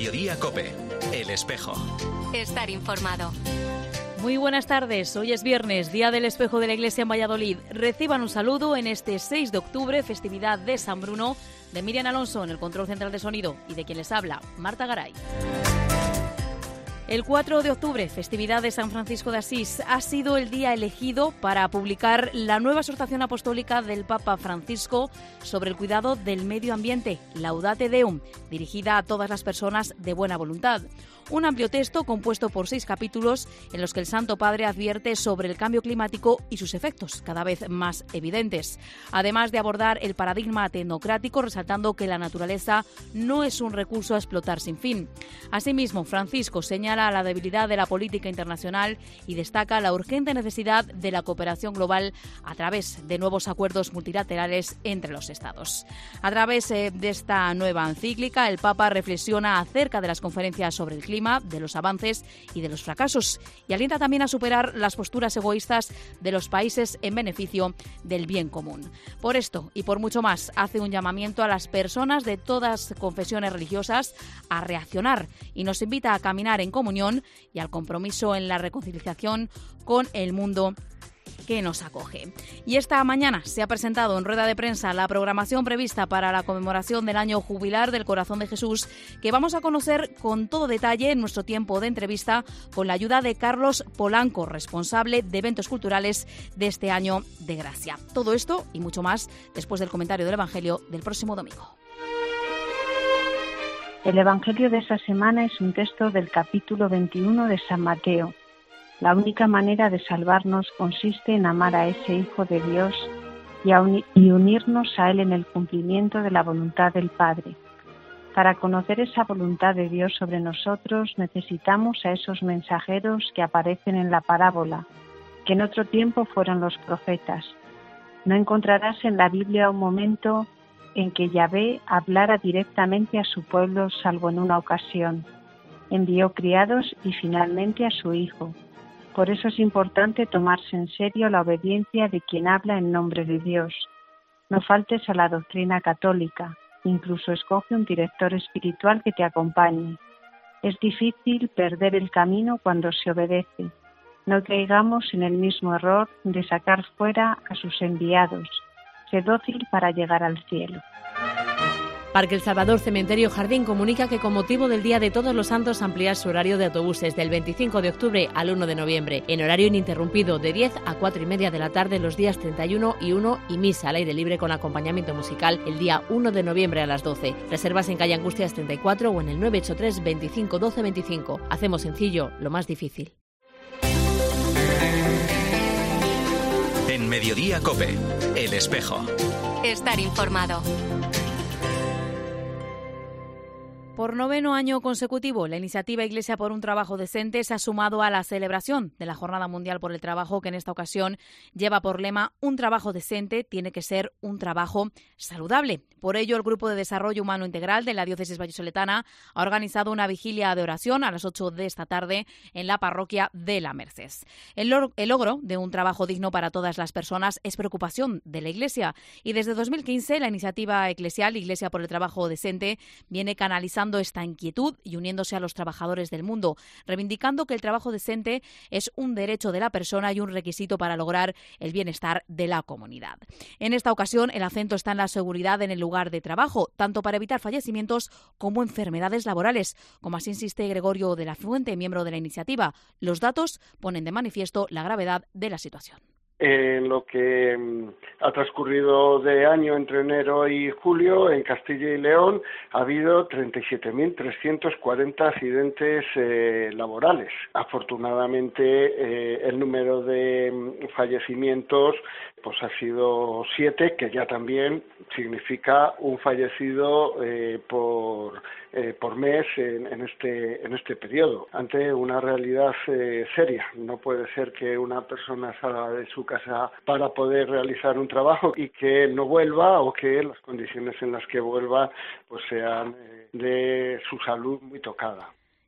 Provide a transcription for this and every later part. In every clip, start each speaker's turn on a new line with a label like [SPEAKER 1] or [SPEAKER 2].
[SPEAKER 1] Mediodía COPE, El Espejo.
[SPEAKER 2] Estar informado.
[SPEAKER 3] Muy buenas tardes, hoy es viernes, Día del Espejo de la Iglesia en Valladolid. Reciban un saludo en este 6 de octubre, festividad de San Bruno, de Miriam Alonso en el control central de sonido y de quien les habla, Marta Garay. El 4 de octubre, festividad de San Francisco de Asís, ha sido el día elegido para publicar la nueva exhortación apostólica del Papa Francisco sobre el cuidado del medio ambiente, Laudate Deum, dirigida a todas las personas de buena voluntad. Un amplio texto compuesto por 6 capítulos en los que el Santo Padre advierte sobre el cambio climático y sus efectos, cada vez más evidentes. Además de abordar el paradigma tecnocrático, resaltando que la naturaleza no es un recurso a explotar sin fin. Asimismo, Francisco señala la debilidad de la política internacional y destaca la urgente necesidad de la cooperación global a través de nuevos acuerdos multilaterales entre los Estados. A través de esta nueva encíclica, el Papa reflexiona acerca de las conferencias sobre el clima, de los avances y de los fracasos, y alienta también a superar las posturas egoístas de los países en beneficio del bien común. Por esto y por mucho más, hace un llamamiento a las personas de todas confesiones religiosas a reaccionar y nos invita a caminar en comunión y al compromiso en la reconciliación con el mundo que nos acoge. Y esta mañana se ha presentado en rueda de prensa la programación prevista para la conmemoración del año jubilar del Corazón de Jesús, que vamos a conocer con todo detalle en nuestro tiempo de entrevista con la ayuda de Carlos Polanco, responsable de eventos culturales de este año de gracia. Todo esto y mucho más después del comentario del Evangelio del próximo domingo.
[SPEAKER 4] El Evangelio de esta semana es un texto del capítulo 21 de San Mateo. La única manera de salvarnos consiste en amar a ese Hijo de Dios y unirnos a Él en el cumplimiento de la voluntad del Padre. Para conocer esa voluntad de Dios sobre nosotros necesitamos a esos mensajeros que aparecen en la parábola, que en otro tiempo fueron los profetas. No encontrarás en la Biblia un momento en que Yahvé hablara directamente a su pueblo, salvo en una ocasión. Envió criados y finalmente a su Hijo. Por eso es importante tomarse en serio la obediencia de quien habla en nombre de Dios. No faltes a la doctrina católica, incluso escoge un director espiritual que te acompañe. Es difícil perder el camino cuando se obedece. No caigamos en el mismo error de sacar fuera a sus enviados. Sé dócil para llegar al cielo.
[SPEAKER 3] Parque El Salvador Cementerio Jardín comunica que con motivo del Día de Todos los Santos amplía su horario de autobuses del 25 de octubre al 1 de noviembre, en horario ininterrumpido de 10 a 4 y media de la tarde los días 31 y 1 y misa al aire libre con acompañamiento musical el día 1 de noviembre a las 12. Reservas en calle Angustias 34 o en el 983 25 12 25. Hacemos sencillo lo más difícil.
[SPEAKER 1] En Mediodía COPE, El Espejo.
[SPEAKER 2] Estar informado.
[SPEAKER 3] Por 9º año consecutivo, la iniciativa Iglesia por un Trabajo Decente se ha sumado a la celebración de la Jornada Mundial por el Trabajo, que en esta ocasión lleva por lema un trabajo decente tiene que ser un trabajo saludable. Por ello, el Grupo de Desarrollo Humano Integral de la Diócesis vallisoletana ha organizado una vigilia de oración a las 8 de esta tarde en la parroquia de La Merced. El logro de un trabajo digno para todas las personas es preocupación de la Iglesia y desde 2015 la iniciativa eclesial Iglesia por el Trabajo Decente viene canalizando esta inquietud y uniéndose a los trabajadores del mundo, reivindicando que el trabajo decente es un derecho de la persona y un requisito para lograr el bienestar de la comunidad. En esta ocasión, el acento está en la seguridad en el lugar de trabajo, tanto para evitar fallecimientos como enfermedades laborales, como así insiste Gregorio de la Fuente, miembro de la iniciativa. Los datos ponen de manifiesto la gravedad de la situación.
[SPEAKER 5] En lo que ha transcurrido de año entre enero y julio, en Castilla y León ha habido 37.340 accidentes laborales. Afortunadamente, el número de fallecimientos pues ha sido 7, que ya también significa un fallecido por mes en este periodo, ante una realidad seria. No puede ser que una persona salga de su casa para poder realizar un trabajo y que no vuelva, o que las condiciones en las que vuelva pues sean de su salud muy tocada.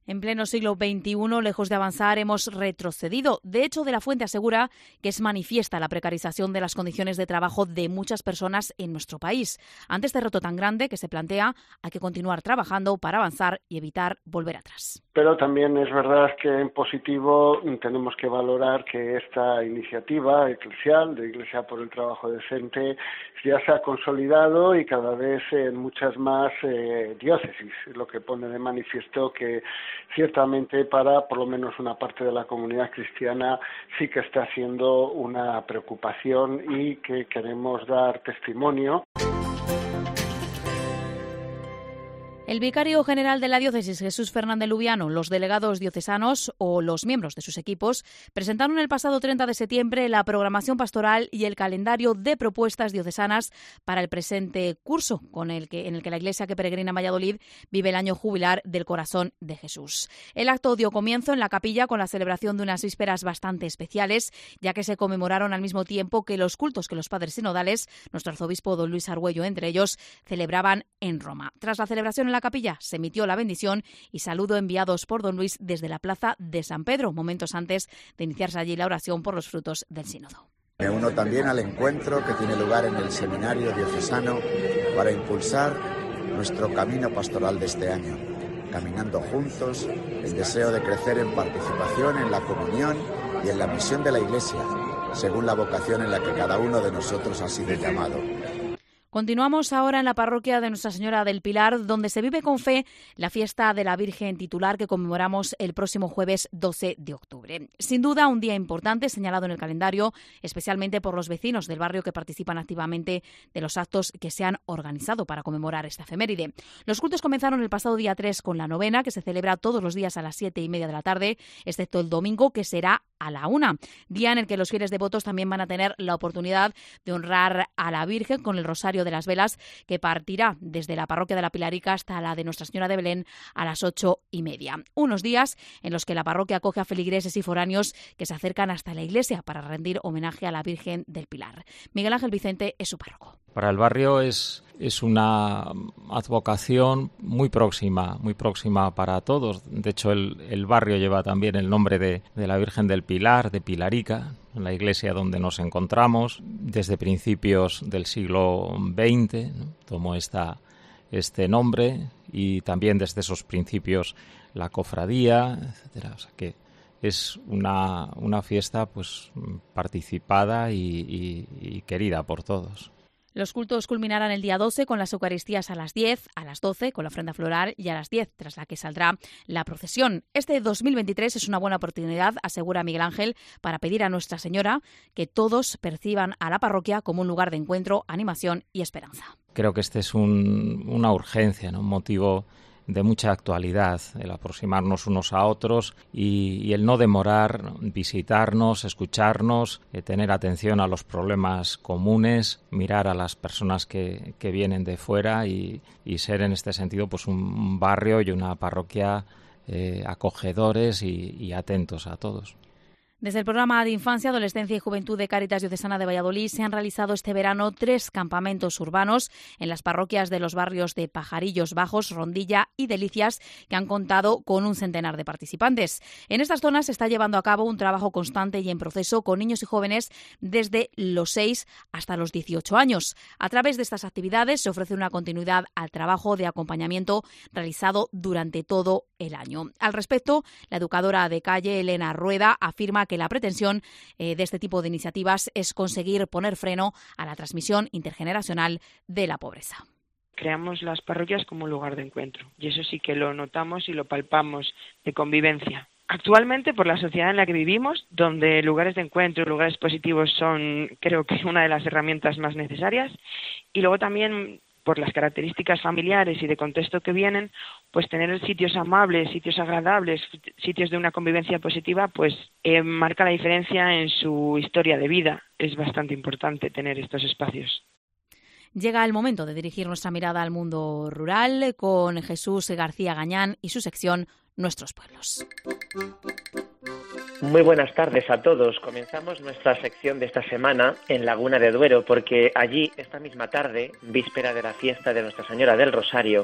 [SPEAKER 3] En pleno siglo XXI, lejos de avanzar, hemos retrocedido. De hecho, De la Fuente asegura que es manifiesta la precarización de las condiciones de trabajo de muchas personas en nuestro país. Ante este reto tan grande que se plantea, hay que continuar trabajando para avanzar y evitar volver atrás.
[SPEAKER 5] Pero también es verdad que en positivo tenemos que valorar que esta iniciativa eclesial de Iglesia por el Trabajo Decente ya se ha consolidado y cada vez en muchas más diócesis, lo que pone de manifiesto que ciertamente para por lo menos una parte de la comunidad cristiana sí que está siendo una preocupación y que queremos dar testimonio.
[SPEAKER 3] El vicario general de la diócesis, Jesús Fernández Lubiano, los delegados diocesanos o los miembros de sus equipos presentaron el pasado 30 de septiembre la programación pastoral y el calendario de propuestas diocesanas para el presente curso, en el que la Iglesia que peregrina en Valladolid vive el año jubilar del Corazón de Jesús. El acto dio comienzo en la capilla con la celebración de unas vísperas bastante especiales, ya que se conmemoraron al mismo tiempo que los cultos que los padres sinodales, nuestro arzobispo don Luis Argüello entre ellos, celebraban en Roma. Tras la celebración en la capilla se emitió la bendición y saludo enviados por don Luis desde la plaza de San Pedro, momentos antes de iniciarse allí la oración por los frutos del sínodo.
[SPEAKER 6] Me uno también al encuentro que tiene lugar en el seminario diocesano para impulsar nuestro camino pastoral de este año, caminando juntos en deseo de crecer en participación en la comunión y en la misión de la Iglesia, según la vocación en la que cada uno de nosotros ha sido llamado.
[SPEAKER 3] Continuamos ahora en la parroquia de Nuestra Señora del Pilar, donde se vive con fe la fiesta de la Virgen titular que conmemoramos el próximo jueves 12 de octubre. Sin duda, un día importante señalado en el calendario, especialmente por los vecinos del barrio que participan activamente de los actos que se han organizado para conmemorar esta efeméride. Los cultos comenzaron el pasado día 3 con la novena, que se celebra todos los días a las 7:30 de la tarde, excepto el domingo, que será a la 1, día en el que los fieles devotos también van a tener la oportunidad de honrar a la Virgen con el Rosario de las Velas, que partirá desde la parroquia de la Pilarica hasta la de Nuestra Señora de Belén a las 8:30. Unos días en los que la parroquia acoge a feligreses y foráneos que se acercan hasta la iglesia para rendir homenaje a la Virgen del Pilar. Miguel Ángel Vicente es su párroco.
[SPEAKER 7] Para el barrio es una advocación muy próxima para todos. De hecho, el barrio lleva también el nombre de la Virgen del Pilar, de Pilarica, la iglesia donde nos encontramos. Desde principios del siglo XX, ¿no?, tomó este nombre, y también desde esos principios la cofradía, etcétera. O sea que es una fiesta pues participada y querida por todos.
[SPEAKER 3] Los cultos culminarán el día 12 con las Eucaristías a las 10, a las 12 con la ofrenda floral y a las 10, tras la que saldrá la procesión. Este 2023 es una buena oportunidad, asegura Miguel Ángel, para pedir a Nuestra Señora que todos perciban a la parroquia como un lugar de encuentro, animación y esperanza.
[SPEAKER 7] Creo que este es una urgencia, ¿no?, un motivo de mucha actualidad, el aproximarnos unos a otros y el no demorar, visitarnos, escucharnos, tener atención a los problemas comunes, mirar a las personas que vienen de fuera y ser en este sentido pues un barrio y una parroquia acogedores y atentos a todos.
[SPEAKER 3] Desde el programa de Infancia, Adolescencia y Juventud de Cáritas Diocesana de Valladolid se han realizado este verano 3 campamentos urbanos en las parroquias de los barrios de Pajarillos Bajos, Rondilla y Delicias, que han contado con un centenar de participantes. En estas zonas se está llevando a cabo un trabajo constante y en proceso con niños y jóvenes desde los 6 hasta los 18 años. A través de estas actividades se ofrece una continuidad al trabajo de acompañamiento realizado durante todo el año. Al respecto, la educadora de calle, Elena Rueda, afirma que la pretensión de este tipo de iniciativas es conseguir poner freno a la transmisión intergeneracional de la pobreza.
[SPEAKER 8] Creamos las parroquias como un lugar de encuentro y eso sí que lo notamos y lo palpamos, de convivencia. Actualmente, por la sociedad en la que vivimos, donde lugares de encuentro y lugares positivos son, creo que, una de las herramientas más necesarias, y luego también por las características familiares y de contexto que vienen, pues tener sitios amables, sitios agradables, sitios de una convivencia positiva, pues marca la diferencia en su historia de vida. Es bastante importante tener estos espacios.
[SPEAKER 3] Llega el momento de dirigir nuestra mirada al mundo rural con Jesús García Gañán y su sección Nuestros Pueblos.
[SPEAKER 9] Muy buenas tardes a todos. Comenzamos nuestra sección de esta semana en Laguna de Duero, porque allí, esta misma tarde, víspera de la fiesta de Nuestra Señora del Rosario,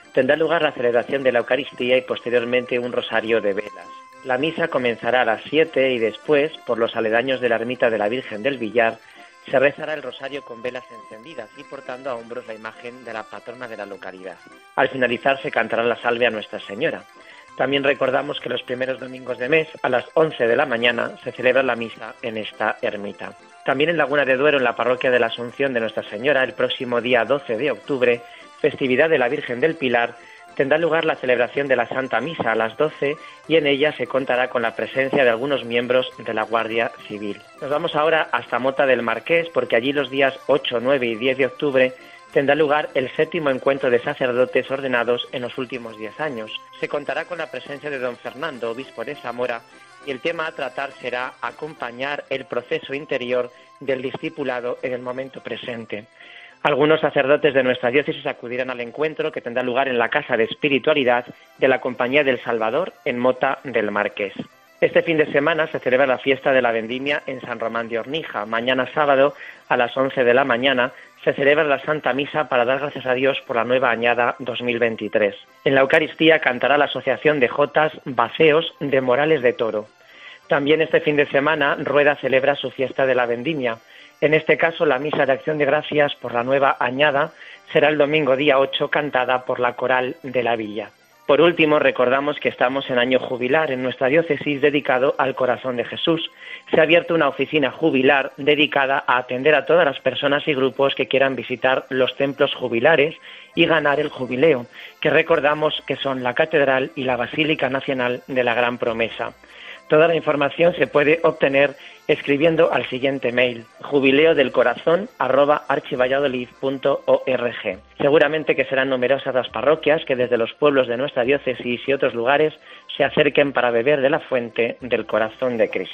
[SPEAKER 9] tendrá lugar la celebración de la Eucaristía y posteriormente un rosario de velas. La misa comenzará a las 7 y después, por los aledaños de la ermita de la Virgen del Villar, se rezará el rosario con velas encendidas y portando a hombros la imagen de la patrona de la localidad. Al finalizar se cantará la salve a Nuestra Señora. También recordamos que los primeros domingos de mes, a las 11 de la mañana, se celebra la misa en esta ermita. También en Laguna de Duero, en la parroquia de la Asunción de Nuestra Señora, el próximo día 12 de octubre, festividad de la Virgen del Pilar, tendrá lugar la celebración de la Santa Misa a las 12 y en ella se contará con la presencia de algunos miembros de la Guardia Civil. Nos vamos ahora hasta Mota del Marqués porque allí los días 8, 9 y 10 de octubre tendrá lugar el 7º encuentro de sacerdotes ordenados en los últimos 10 años. Se contará con la presencia de don Fernando, obispo de Zamora, y el tema a tratar será acompañar el proceso interior del discipulado en el momento presente. Algunos sacerdotes de nuestra diócesis acudirán al encuentro que tendrá lugar en la Casa de Espiritualidad de la Compañía del Salvador en Mota del Marqués. Este fin de semana se celebra la fiesta de la Vendimia en San Román de Ornija. Mañana sábado a las 11 de la mañana se celebra la Santa Misa para dar gracias a Dios por la nueva añada 2023. En la Eucaristía cantará la Asociación de Jotas Baceos de Morales de Toro. También este fin de semana Rueda celebra su fiesta de la Vendimia. En este caso, la misa de acción de gracias por la nueva añada será el domingo día 8, cantada por la coral de la villa. Por último, recordamos que estamos en año jubilar en nuestra diócesis dedicado al Corazón de Jesús. Se ha abierto una oficina jubilar dedicada a atender a todas las personas y grupos que quieran visitar los templos jubilares y ganar el jubileo, que recordamos que son la Catedral y la Basílica Nacional de la Gran Promesa. Toda la información se puede obtener escribiendo al siguiente mail: jubileodelcorazon@archivalladolid.org. Seguramente que serán numerosas las parroquias que desde los pueblos de nuestra diócesis y otros lugares se acerquen para beber de la fuente del corazón de Cristo.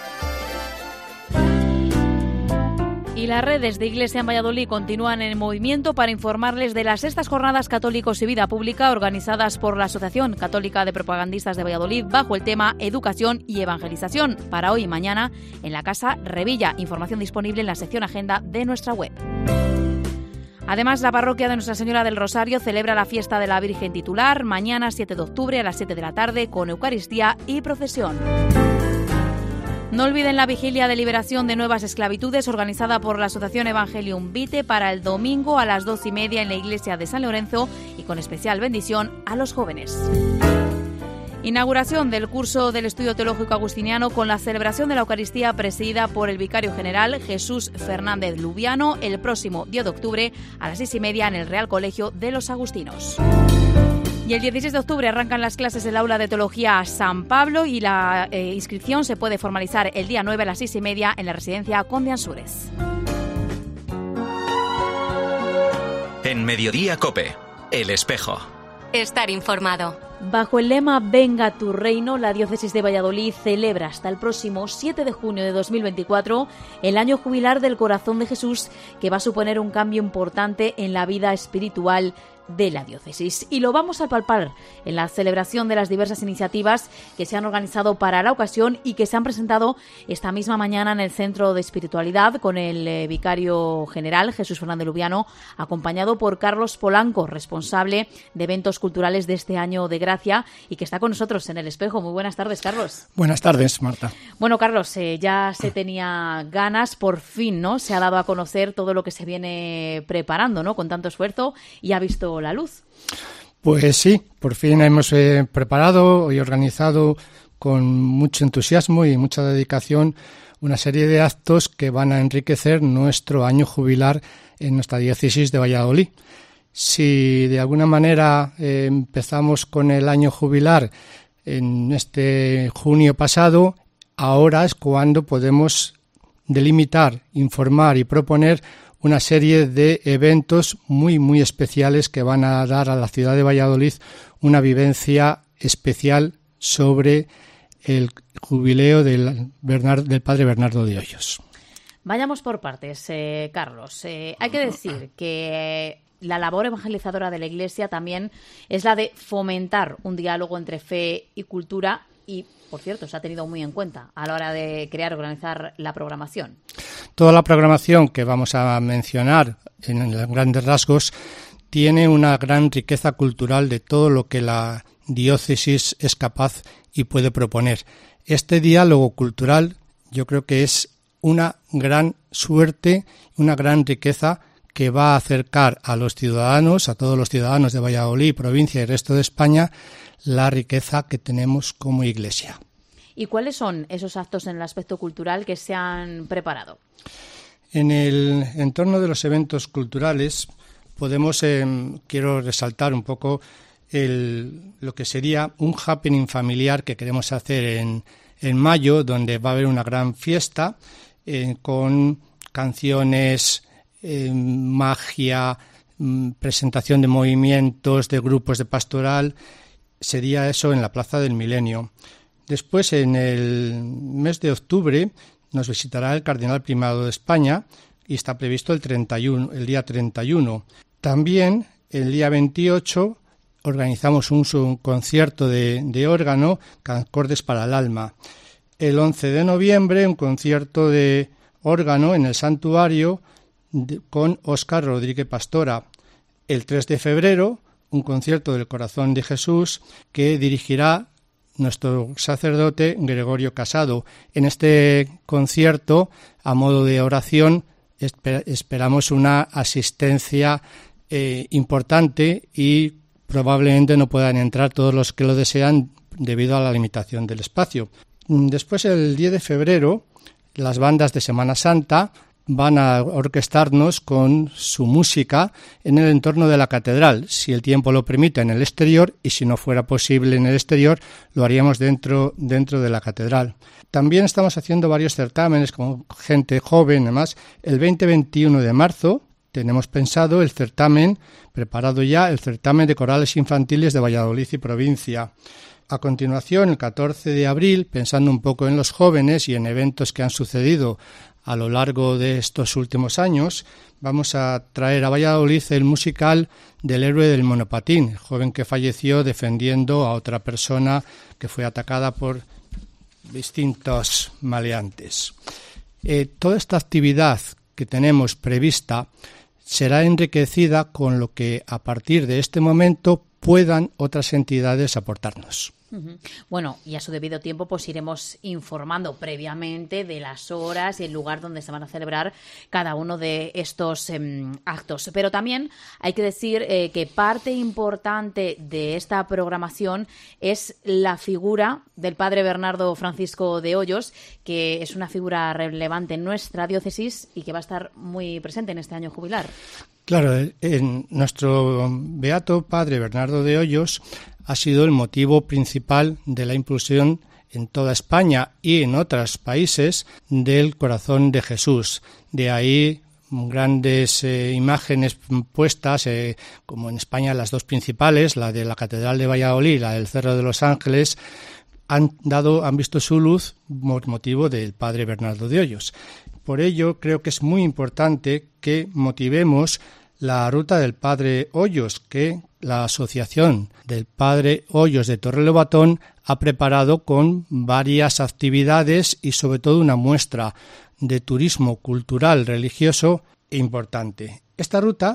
[SPEAKER 3] Y las redes de Iglesia en Valladolid continúan en movimiento para informarles de las sextas jornadas católicos y vida pública organizadas por la Asociación Católica de Propagandistas de Valladolid bajo el tema Educación y Evangelización para hoy y mañana en la Casa Revilla. Información disponible en la sección Agenda de nuestra web. Además, la parroquia de Nuestra Señora del Rosario celebra la fiesta de la Virgen Titular mañana 7 de octubre a las 7 de la tarde con Eucaristía y procesión. No olviden la vigilia de liberación de nuevas esclavitudes organizada por la Asociación Evangelium Vitae para el domingo a las 12:30 en la iglesia de San Lorenzo y con especial bendición a los jóvenes. Inauguración del curso del Estudio Teológico Agustiniano con la celebración de la Eucaristía presidida por el Vicario General Jesús Fernández Lubiano el próximo 10 de octubre a las 6:30 en el Real Colegio de los Agustinos. Y el 16 de octubre arrancan las clases del Aula de Teología San Pablo y la inscripción se puede formalizar el día 9 a las 6:30 en la residencia Conde Ansúrez.
[SPEAKER 1] En Mediodía COPE, El Espejo.
[SPEAKER 2] Estar informado.
[SPEAKER 3] Bajo el lema Venga tu reino, la Diócesis de Valladolid celebra hasta el próximo 7 de junio de 2024 el año jubilar del Corazón de Jesús, que va a suponer un cambio importante en la vida espiritual de la diócesis. Y lo vamos a palpar en la celebración de las diversas iniciativas que se han organizado para la ocasión y que se han presentado esta misma mañana en el Centro de Espiritualidad con el Vicario General Jesús Fernández Lubiano, acompañado por Carlos Polanco, responsable de eventos culturales de este año de gracia y que está con nosotros en El Espejo. Muy buenas tardes, Carlos.
[SPEAKER 10] Buenas tardes, Marta.
[SPEAKER 3] Bueno, Carlos, ya se tenía ganas, por fin, ¿no? Se ha dado a conocer todo lo que se viene preparando, ¿no? Con tanto esfuerzo y ha visto la luz.
[SPEAKER 10] Pues sí, por fin hemos preparado y organizado con mucho entusiasmo y mucha dedicación una serie de actos que van a enriquecer nuestro año jubilar en nuestra diócesis de Valladolid. Si de alguna manera empezamos con el año jubilar en este junio pasado, ahora es cuando podemos delimitar, informar y proponer una serie de eventos muy, muy especiales que van a dar a la ciudad de Valladolid una vivencia especial sobre el jubileo del padre Bernardo de Hoyos.
[SPEAKER 3] Vayamos por partes, Carlos. Hay que decir que la labor evangelizadora de la Iglesia también es la de fomentar un diálogo entre fe y cultura y, por cierto, se ha tenido muy en cuenta a la hora de crear y organizar la programación.
[SPEAKER 10] Toda la programación que vamos a mencionar en grandes rasgos tiene una gran riqueza cultural de todo lo que la diócesis es capaz y puede proponer. Este diálogo cultural yo creo que es una gran suerte, una gran riqueza que va a acercar a los ciudadanos, a todos los ciudadanos de Valladolid, provincia y resto de España, la riqueza que tenemos como Iglesia.
[SPEAKER 3] ¿Y cuáles son esos actos en el aspecto cultural que se han preparado?
[SPEAKER 10] En el entorno de los eventos culturales podemos, quiero resaltar un poco lo que sería un happening familiar que queremos hacer en mayo, donde va a haber una gran fiesta con canciones, magia, presentación de movimientos, de grupos de pastoral. Sería eso en la Plaza del Milenio. Después, en el mes de octubre, nos visitará el Cardenal Primado de España y está previsto el día 31. También, el día 28, organizamos un concierto de órgano, Acordes para el Alma. El 11 de noviembre, un concierto de órgano en el Santuario con Óscar Rodríguez Pastora. El 3 de febrero, un concierto del Corazón de Jesús que dirigirá nuestro sacerdote Gregorio Casado. En este concierto, a modo de oración, esperamos una asistencia importante y probablemente no puedan entrar todos los que lo desean debido a la limitación del espacio. Después, el 10 de febrero, las bandas de Semana Santa van a orquestarnos con su música en el entorno de la catedral, si el tiempo lo permite en el exterior, y si no fuera posible en el exterior, lo haríamos dentro de la catedral. También estamos haciendo varios certámenes con gente joven. Además, el 20-21 de marzo tenemos pensado el certamen de corales infantiles de Valladolid y provincia. A continuación, el 14 de abril, pensando un poco en los jóvenes y en eventos que han sucedido a lo largo de estos últimos años, vamos a traer a Valladolid el musical del héroe del monopatín, el joven que falleció defendiendo a otra persona que fue atacada por distintos maleantes. Toda esta actividad que tenemos prevista será enriquecida con lo que a partir de este momento puedan otras entidades aportarnos.
[SPEAKER 3] Bueno, y a su debido tiempo pues iremos informando previamente de las horas y el lugar donde se van a celebrar cada uno de estos actos. Pero también hay que decir que parte importante de esta programación es la figura del padre Bernardo Francisco de Hoyos, que es una figura relevante en nuestra diócesis y que va a estar muy presente en este año jubilar.
[SPEAKER 10] Claro, en nuestro beato padre Bernardo de Hoyos ha sido el motivo principal de la impulsión en toda España y en otros países del Corazón de Jesús. De ahí grandes imágenes puestas, como en España las dos principales, la de la Catedral de Valladolid y la del Cerro de los Ángeles, han visto su luz por motivo del padre Bernardo de Hoyos. Por ello, creo que es muy importante que motivemos la ruta del Padre Hoyos, que la Asociación del Padre Hoyos de Torrelobatón ha preparado con varias actividades y sobre todo una muestra de turismo cultural religioso importante. Esta ruta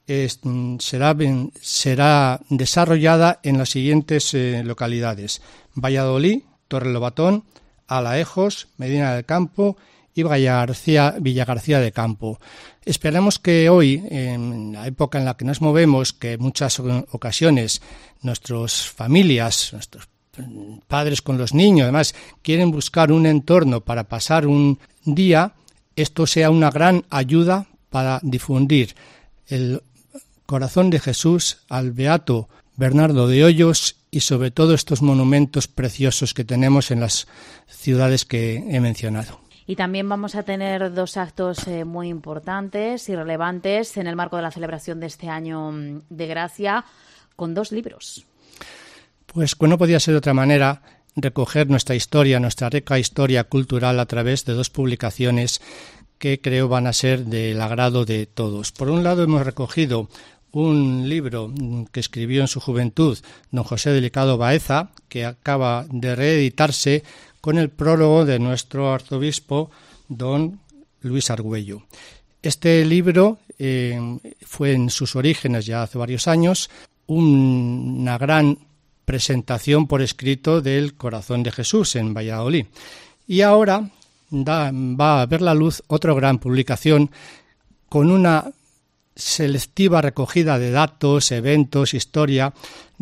[SPEAKER 10] será desarrollada en las siguientes localidades: Valladolid, Torrelobatón, Alaejos, Medina del Campo y Villagarcía de Campo. Esperamos que hoy, en la época en la que nos movemos, que en muchas ocasiones nuestras familias, nuestros padres con los niños, además, quieren buscar un entorno para pasar un día, esto sea una gran ayuda para difundir el Corazón de Jesús al beato Bernardo de Hoyos y sobre todo estos monumentos preciosos que tenemos en las ciudades que he mencionado.
[SPEAKER 3] Y también vamos a tener dos actos muy importantes y relevantes en el marco de la celebración de este año de Gracia, con dos libros.
[SPEAKER 10] Pues no podía ser de otra manera recoger nuestra historia, nuestra rica historia cultural a través de dos publicaciones que creo van a ser del agrado de todos. Por un lado, hemos recogido un libro que escribió en su juventud don José Delicado Baeza, que acaba de reeditarse con el prólogo de nuestro arzobispo don Luis Argüello. Este libro fue en sus orígenes ya hace varios años una gran presentación por escrito del Corazón de Jesús en Valladolid. Y ahora va a ver la luz otra gran publicación con una selectiva recogida de datos, eventos, historia,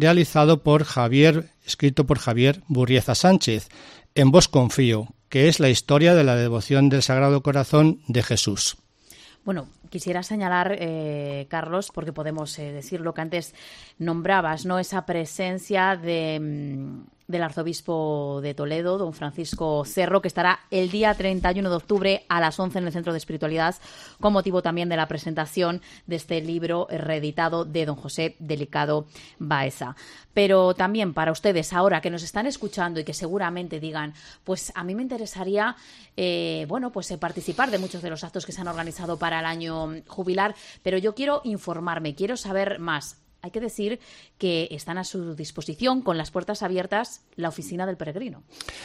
[SPEAKER 10] escrito por Javier Burrieza Sánchez, En vos confío, que es la historia de la devoción del Sagrado Corazón de Jesús.
[SPEAKER 3] Bueno, quisiera señalar, Carlos, porque podemos decir lo que antes nombrabas, ¿no? Esa presencia del arzobispo de Toledo, don Francisco Cerro, que estará el día 31 de octubre a las 11 en el Centro de Espiritualidad, con motivo también de la presentación de este libro reeditado de don José Delicado Baeza. Pero también para ustedes, ahora que nos están escuchando y que seguramente digan, pues a mí me interesaría participar de muchos de los actos que se han organizado para el año jubilar, pero yo quiero informarme, quiero saber más. Hay que decir que están a su disposición, con las puertas abiertas, la Oficina del Peregrino.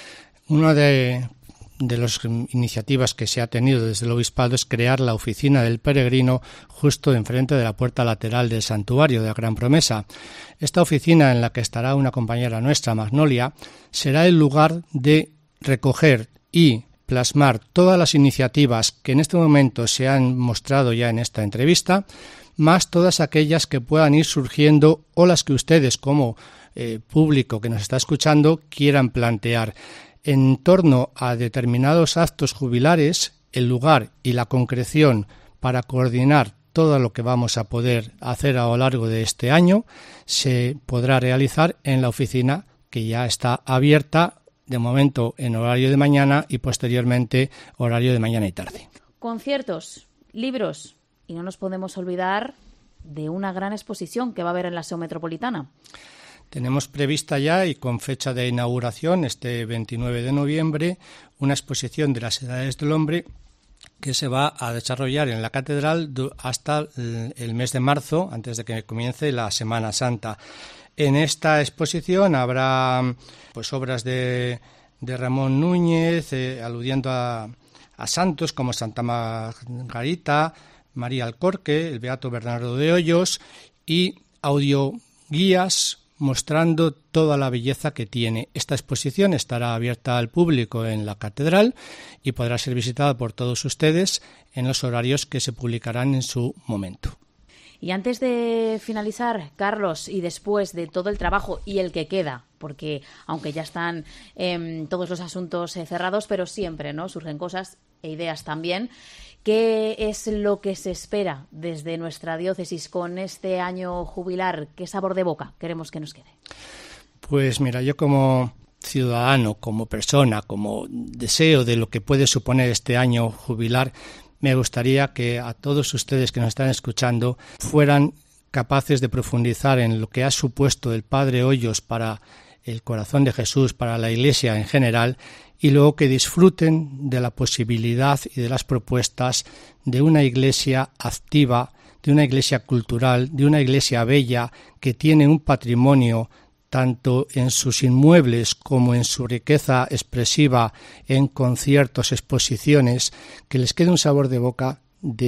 [SPEAKER 10] Una de las iniciativas que se ha tenido desde el Obispado es crear la Oficina del Peregrino justo enfrente de la puerta lateral del santuario de la Gran Promesa. Esta oficina, en la que estará una compañera nuestra, Magnolia, será el lugar de recoger y plasmar todas las iniciativas que en este momento se han mostrado ya en esta entrevista, más todas aquellas que puedan ir surgiendo o las que ustedes como público que nos está escuchando quieran plantear. En torno a determinados actos jubilares, el lugar y la concreción para coordinar todo lo que vamos a poder hacer a lo largo de este año se podrá realizar en la oficina, que ya está abierta de momento en horario de mañana y posteriormente horario de mañana y tarde.
[SPEAKER 3] Conciertos, libros. Y no nos podemos olvidar de una gran exposición que va a haber en la SEO Metropolitana.
[SPEAKER 10] Tenemos prevista ya y con fecha de inauguración, este 29 de noviembre, una exposición de las edades del hombre que se va a desarrollar en la catedral hasta el mes de marzo, antes de que comience la Semana Santa. En esta exposición habrá pues obras de Ramón Núñez, aludiendo a santos como Santa Margarita, María Alcorque, el Beato Bernardo de Hoyos, y audioguías mostrando toda la belleza que tiene. Esta exposición estará abierta al público en la catedral y podrá ser visitada por todos ustedes en los horarios que se publicarán en su momento.
[SPEAKER 3] Y antes de finalizar, Carlos, y después de todo el trabajo y el que queda, porque aunque ya están todos los asuntos cerrados, pero siempre, ¿no?, surgen cosas e ideas también. ¿Qué es lo que se espera desde nuestra diócesis con este año jubilar? ¿Qué sabor de boca queremos que nos quede?
[SPEAKER 10] Pues mira, yo como ciudadano, como persona, como deseo de lo que puede suponer este año jubilar, me gustaría que a todos ustedes que nos están escuchando fueran capaces de profundizar en lo que ha supuesto el Padre Hoyos para el Corazón de Jesús, para la Iglesia en general, y luego que disfruten de la posibilidad y de las propuestas de una Iglesia activa, de una Iglesia cultural, de una Iglesia bella que tiene un patrimonio tanto en sus inmuebles como en su riqueza expresiva, en conciertos, exposiciones, que les quede un sabor de boca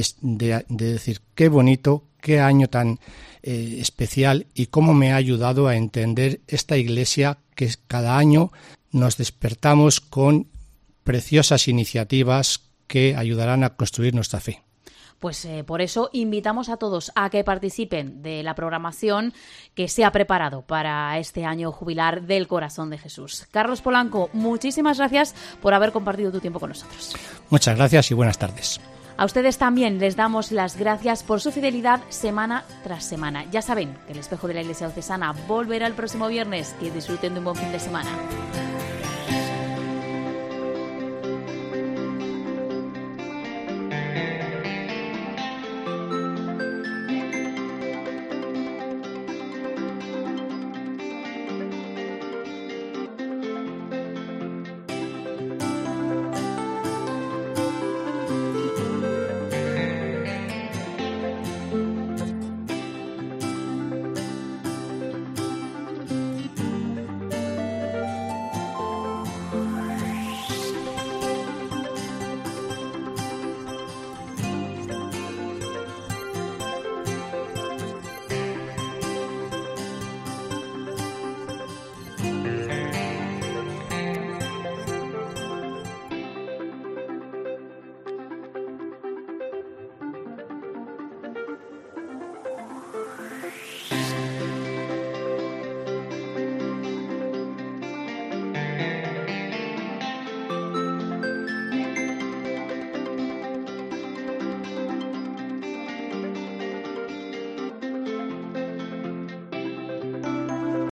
[SPEAKER 10] de decir qué bonito, qué año tan especial y cómo me ha ayudado a entender esta Iglesia que cada año nos despertamos con preciosas iniciativas que ayudarán a construir nuestra fe.
[SPEAKER 3] Pues por eso invitamos a todos a que participen de la programación que se ha preparado para este año jubilar del Corazón de Jesús. Carlos Polanco, muchísimas gracias por haber compartido tu tiempo con nosotros.
[SPEAKER 10] Muchas gracias y buenas tardes.
[SPEAKER 3] A ustedes también les damos las gracias por su fidelidad semana tras semana. Ya saben que el Espejo de la Iglesia Diocesana volverá el próximo viernes. Que disfruten de un buen fin de semana.